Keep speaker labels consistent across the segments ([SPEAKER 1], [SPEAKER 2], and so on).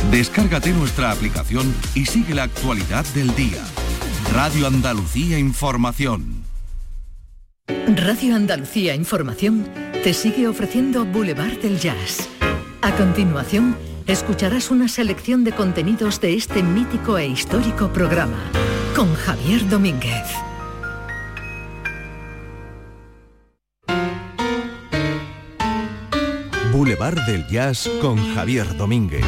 [SPEAKER 1] Descárgate nuestra aplicación y sigue la actualidad del día. Radio Andalucía Información.
[SPEAKER 2] Radio Andalucía Información te sigue ofreciendo Boulevard del Jazz. A continuación, escucharás una selección de contenidos de este mítico e histórico programa, con Javier Domínguez.
[SPEAKER 3] Boulevard del Jazz con Javier Domínguez.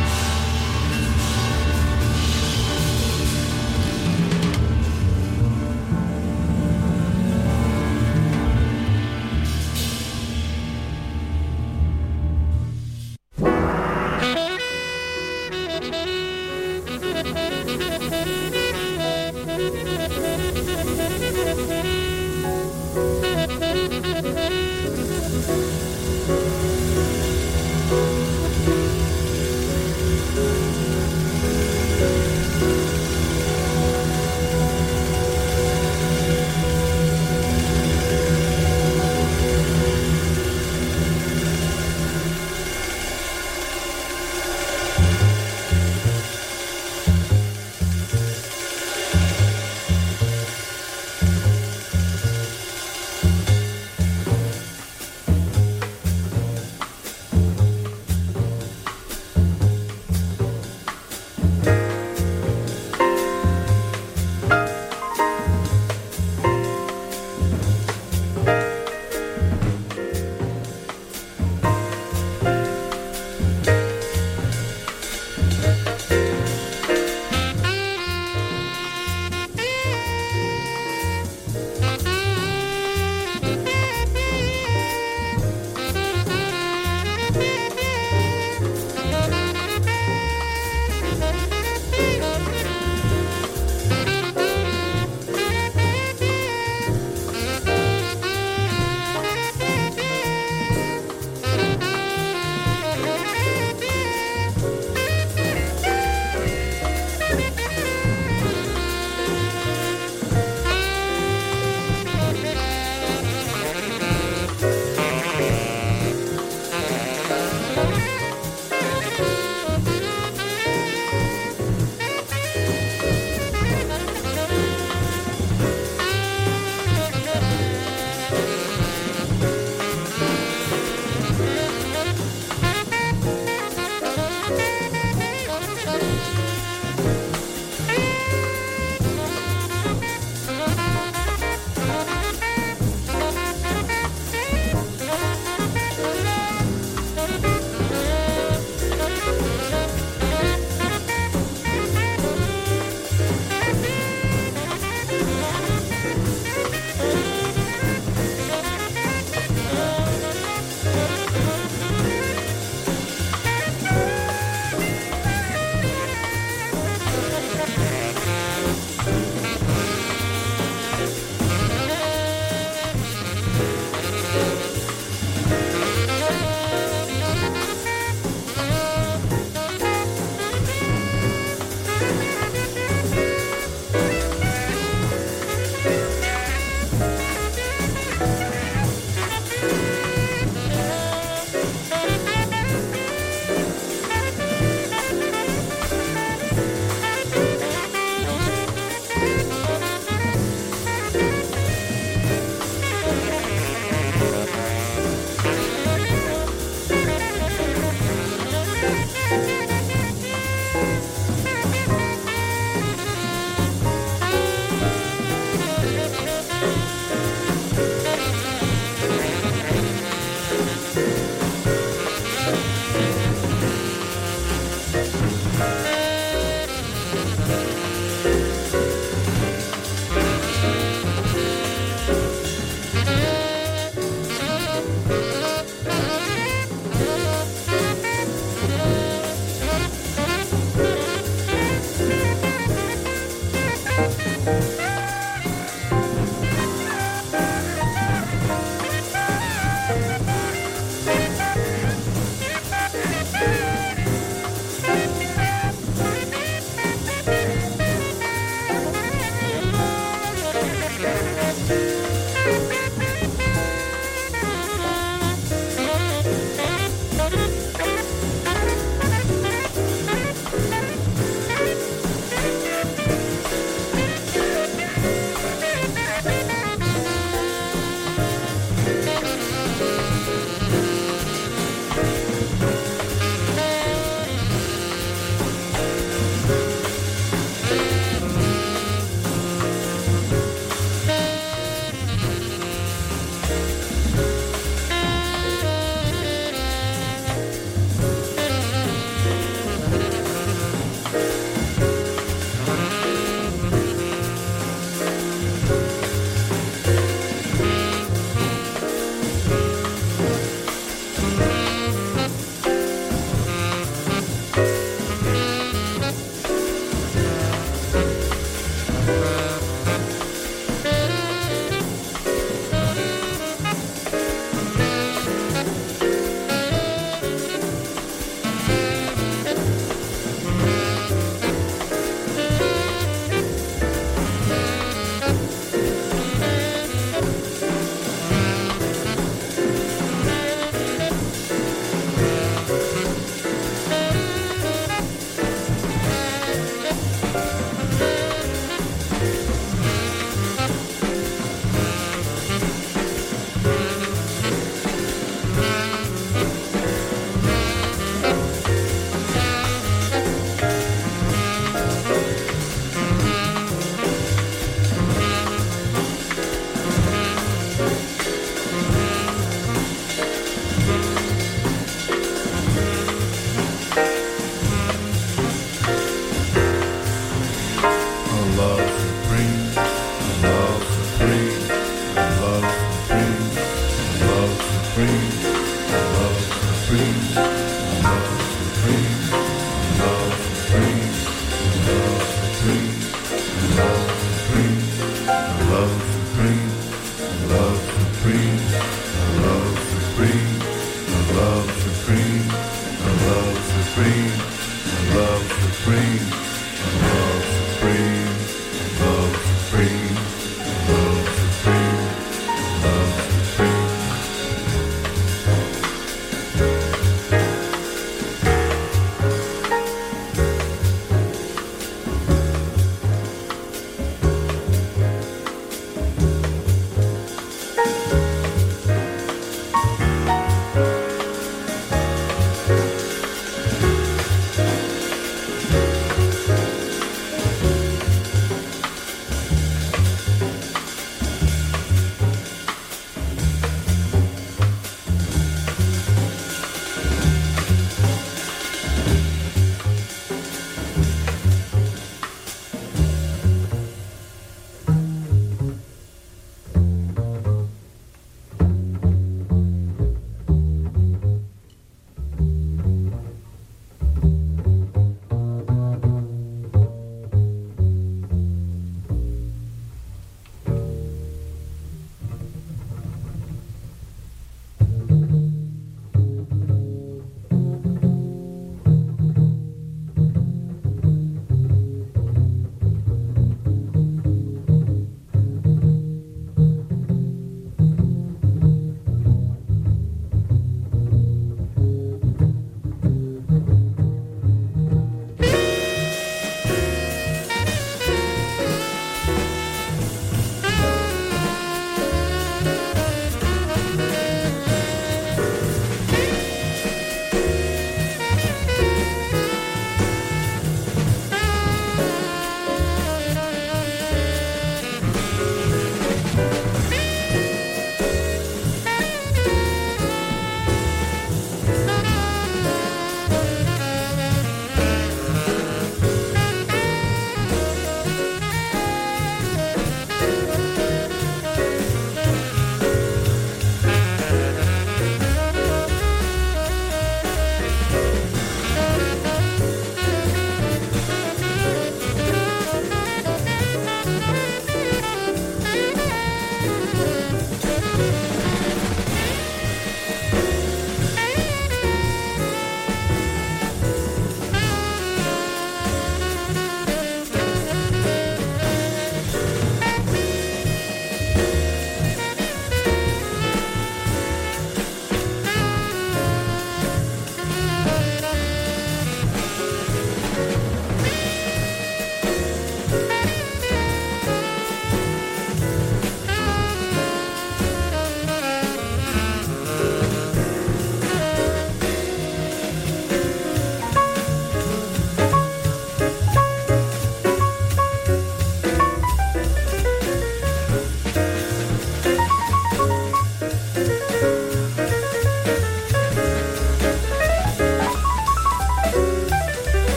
[SPEAKER 4] love supreme, love supreme, love supreme, love supreme, love supreme.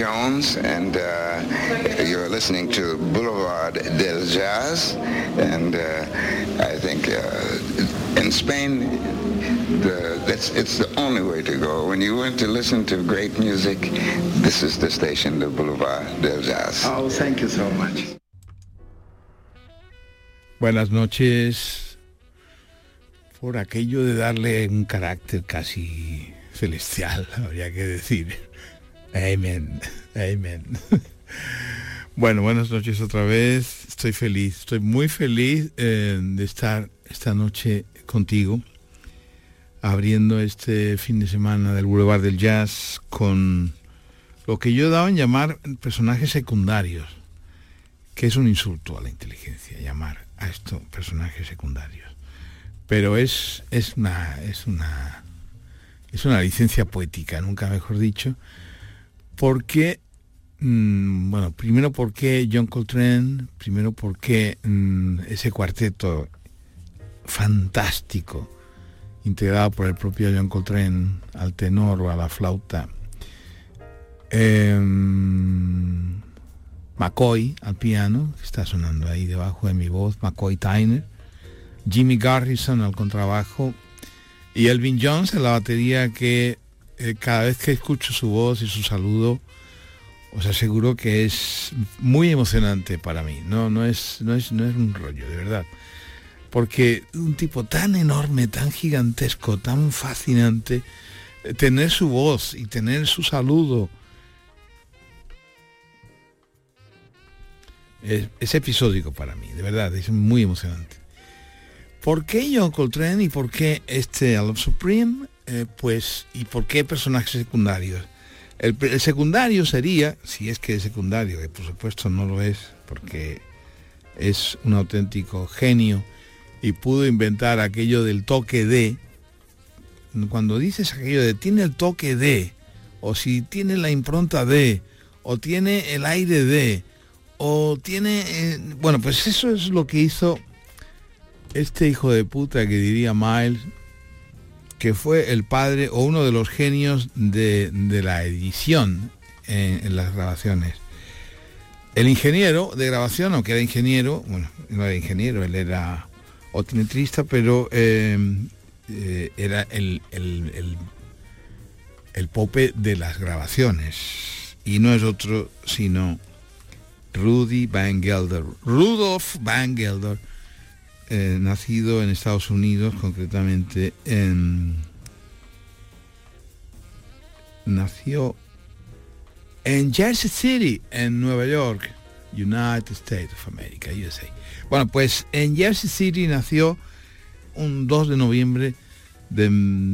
[SPEAKER 5] Jones, and you're listening to Boulevard del Jazz, and I think in Spain, it's the only way to go. When you want to listen to great music, this is the station, the Boulevard del Jazz.
[SPEAKER 6] Oh, thank you so much.
[SPEAKER 7] Buenas noches. Por aquello de darle un carácter casi celestial, habría que decir. Amén, amén. Bueno, buenas noches otra vez. Estoy feliz, estoy muy feliz de estar esta noche contigo, abriendo este fin de semana del Boulevard del Jazz con lo que yo he dado en llamar personajes secundarios, que es un insulto a la inteligencia, llamar a estos personajes secundarios. Pero es una licencia poética, nunca mejor dicho, porque, bueno, primero porque John Coltrane, primero porque ese cuarteto fantástico, integrado por el propio John Coltrane, al tenor o a la flauta, McCoy al piano, que está sonando ahí debajo de mi voz, McCoy Tyner, Jimmy Garrison al contrabajo y Elvin Jones en la batería, que cada vez que escucho su voz y su saludo os aseguro que es muy emocionante para mí. No es un rollo, de verdad, porque un tipo tan enorme, tan gigantesco, tan fascinante, tener su voz y tener su saludo es episódico para mí, de verdad, es muy emocionante. ¿Por qué John Coltrane y por qué este I Love Supreme? Pues, ¿y por qué personajes secundarios? El secundario sería, si es que es secundario, que por supuesto no lo es, porque es un auténtico genio y pudo inventar aquello del toque de. Cuando dices aquello de tiene el toque de, o si tiene la impronta de, o tiene el aire de, o tiene... bueno, pues eso es lo que hizo este hijo de puta que diría Miles, que fue el padre o uno de los genios de la edición en las grabaciones. El ingeniero de grabación, aunque era ingeniero, bueno, no era ingeniero, él era optometrista, pero era el pope de las grabaciones, y no es otro sino Rudy Van Gelder, Rudolf Van Gelder, nacido en Estados Unidos, concretamente nació en Jersey City, en Nueva York, United States of America, USA. Bueno, pues en Jersey City nació un 2 de noviembre de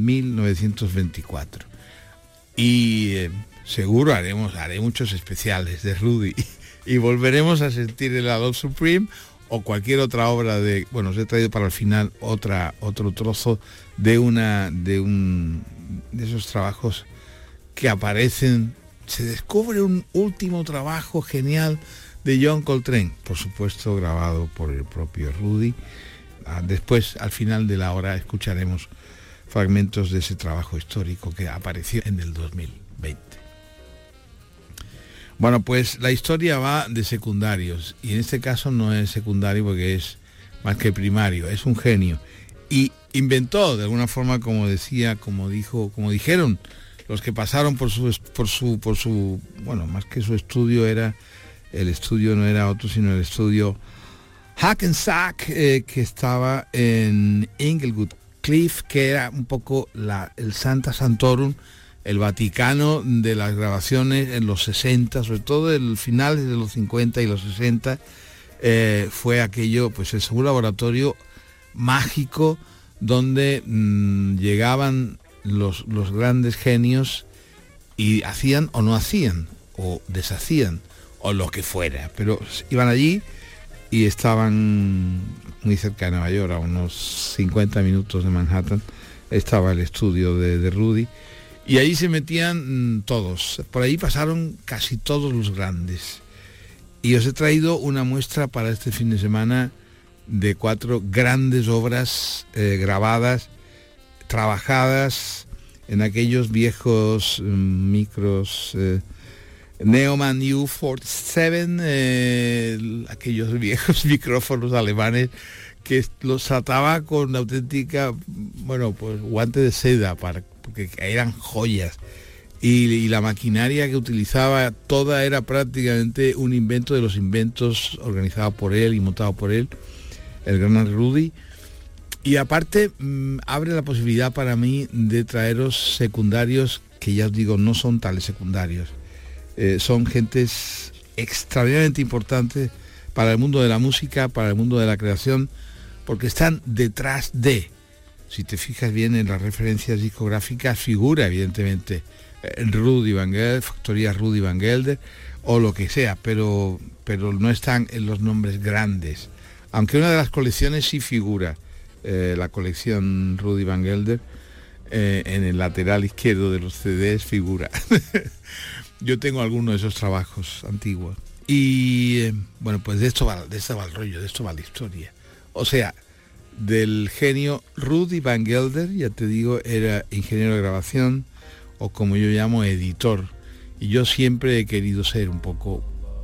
[SPEAKER 7] 1924. Y seguro haré muchos especiales de Rudy y volveremos a sentir el I Love Supreme o cualquier otra obra de... Bueno, os he traído para el final otro trozo de esos trabajos que aparecen. Se descubre un último trabajo genial de John Coltrane, por supuesto grabado por el propio Rudy. Después, al final de la hora, escucharemos fragmentos de ese trabajo histórico que apareció en el 2020. Bueno, pues la historia va de secundarios, y en este caso no es secundario porque es más que primario, es un genio. Y inventó, de alguna forma, como dijeron los que pasaron por su bueno, más que su estudio, el estudio no era otro sino el estudio Hackensack, que estaba en Inglewood Cliff, que era un poco el Santa Santorum, el Vaticano de las grabaciones en los 60, sobre todo el finales de los 50 y los 60, fue aquello, pues un laboratorio mágico donde llegaban los grandes genios y hacían o no hacían, o deshacían, o lo que fuera, pero iban allí y estaban muy cerca de Nueva York, a unos 50 minutos de Manhattan, estaba el estudio de Rudy, y ahí se metían todos. Por ahí pasaron casi todos los grandes. Y os he traído una muestra para este fin de semana de 4 grandes obras grabadas, trabajadas en aquellos viejos micros Neumann U47, aquellos viejos micrófonos alemanes que los trataba con auténtica, bueno, pues guante de seda, porque eran joyas. Y la maquinaria que utilizaba toda era prácticamente un invento de los inventos organizado por él y montado por él, el gran Rudy. Y aparte abre la posibilidad para mí de traeros secundarios que ya os digo no son tales secundarios. Son gentes extraordinariamente importantes para el mundo de la música, para el mundo de la creación, porque están detrás de, si te fijas bien en las referencias discográficas, figura evidentemente Rudy Van Gelder, Factoría Rudy Van Gelder o lo que sea, pero no están en los nombres grandes, aunque una de las colecciones sí figura, la colección Rudy Van Gelder, en el lateral izquierdo de los CDs figura. Yo tengo algunos de esos trabajos antiguos y bueno, pues de esto va el rollo, de esto va la historia. O sea, del genio Rudy Van Gelder, ya te digo, era ingeniero de grabación, o como yo llamo, editor. Y yo siempre he querido ser un poco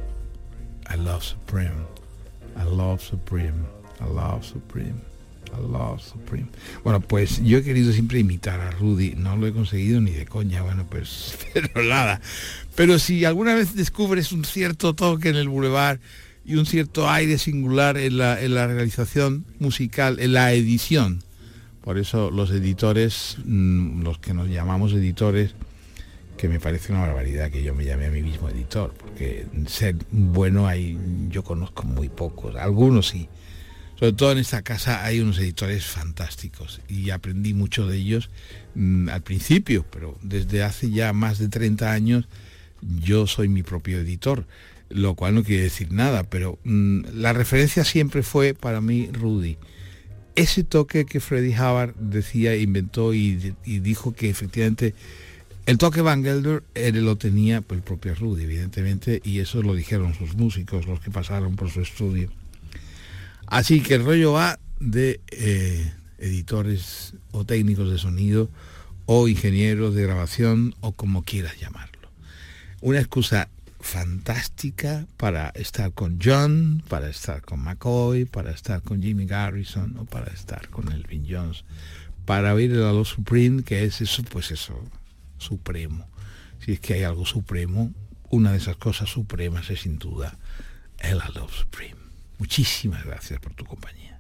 [SPEAKER 7] I love Supreme, I love Supreme, I love Supreme, I love Supreme. Bueno, pues yo he querido siempre imitar a Rudy, no lo he conseguido ni de coña, bueno, pues pero nada. Pero si alguna vez descubres un cierto toque en el Boulevard y un cierto aire singular en la realización musical, en la edición, por eso los editores, los que nos llamamos editores, que me parece una barbaridad que yo me llame a mí mismo editor, porque ser bueno yo conozco muy pocos, algunos sí. Sobre todo en esta casa hay unos editores fantásticos y aprendí mucho de ellos al principio, pero desde hace ya más de 30 años yo soy mi propio editor, lo cual no quiere decir nada, pero la referencia siempre fue para mí Rudy. Ese toque que Freddie Hubbard decía, inventó y dijo que efectivamente el toque Van Gelder lo tenía pues, el propio Rudy, evidentemente, y eso lo dijeron sus músicos, los que pasaron por su estudio. Así que el rollo va de editores o técnicos de sonido o ingenieros de grabación o como quieras llamarlo. Una excusa fantástica para estar con John, para estar con McCoy, para estar con Jimmy Garrison o para estar con Elvin Jones, para oír el Love Supreme, que es eso, pues eso, supremo. Si es que hay algo supremo, una de esas cosas supremas es sin duda el Love Supreme. Muchísimas gracias por tu compañía.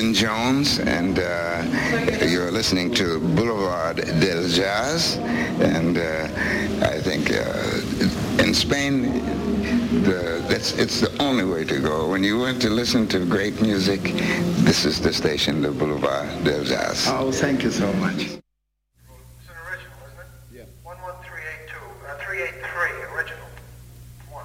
[SPEAKER 5] Elvin Jones, and you're listening to Boulevard del Jazz, and I think in Spain, it's the only way to go. When you want to listen to great music, this is the station, the Boulevard del Jazz.
[SPEAKER 6] Oh, thank you so much.
[SPEAKER 8] It's an original, isn't it? Yeah. 11382, 383, original. One.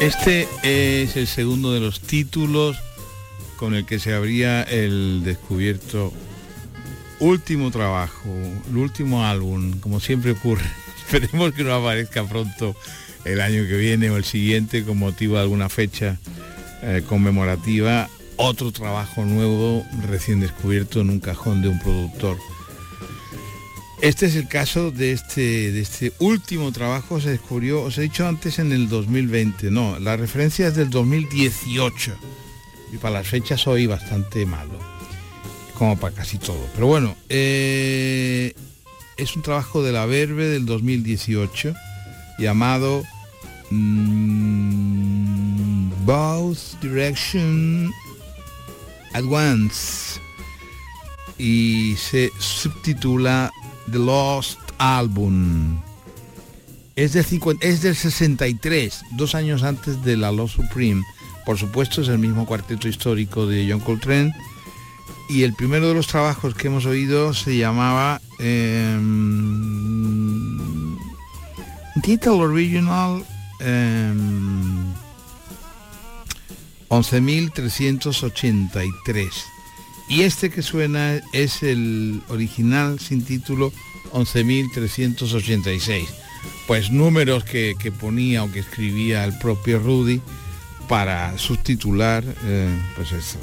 [SPEAKER 7] Este es el segundo de los títulos con el que se abría el descubierto último trabajo, el último álbum, como siempre ocurre. Esperemos que no aparezca pronto el año que viene o el siguiente con motivo de alguna fecha conmemorativa, otro trabajo nuevo recién descubierto en un cajón de un productor. Este es el caso de este último trabajo. Se descubrió, os he dicho antes, en el 2020. No, la referencia es del 2018. Y para las fechas soy bastante malo, como para casi todo. Pero bueno, es un trabajo de la Verve del 2018 llamado Both Direction at Once y se subtitula The Lost Album. Es del 63, 2 años antes de la Lost Supreme. Por supuesto es el mismo cuarteto histórico de John Coltrane, y el primero de los trabajos que hemos oído se llamaba Title Original 11.383, y este que suena es el original sin título 11.386, pues números que ponía o que escribía el propio Rudy para subtitular pues eso,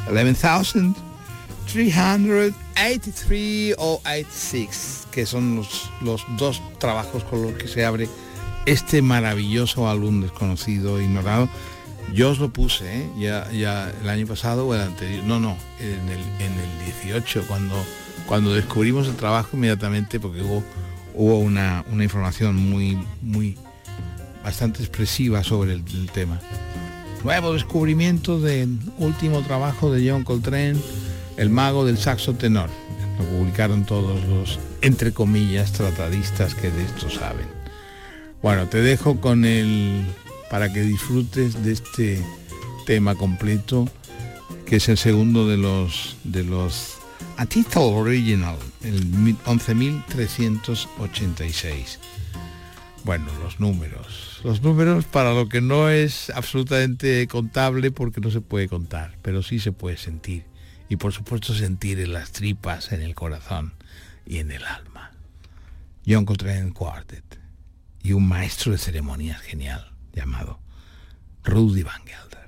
[SPEAKER 7] 11.383 o 86, que son los dos trabajos con los que se abre este maravilloso álbum desconocido, ignorado. Yo os lo puse, ya el año pasado o el anterior, en el 18, cuando descubrimos el trabajo inmediatamente, porque hubo una información muy bastante expresiva sobre el tema. Nuevo descubrimiento del último trabajo de John Coltrane, el mago del saxo tenor. Lo publicaron todos los, entre comillas, tratadistas que de esto saben. Bueno, te dejo con para que disfrutes de este tema completo, que es el segundo de los A Title Original, el 11.386. Bueno, los números para lo que no es absolutamente contable, porque no se puede contar, pero sí se puede sentir, y por supuesto sentir en las tripas, en el corazón y en el alma. John Coltrane Quartet y un maestro de ceremonias genial llamado Rudy Van Gelder.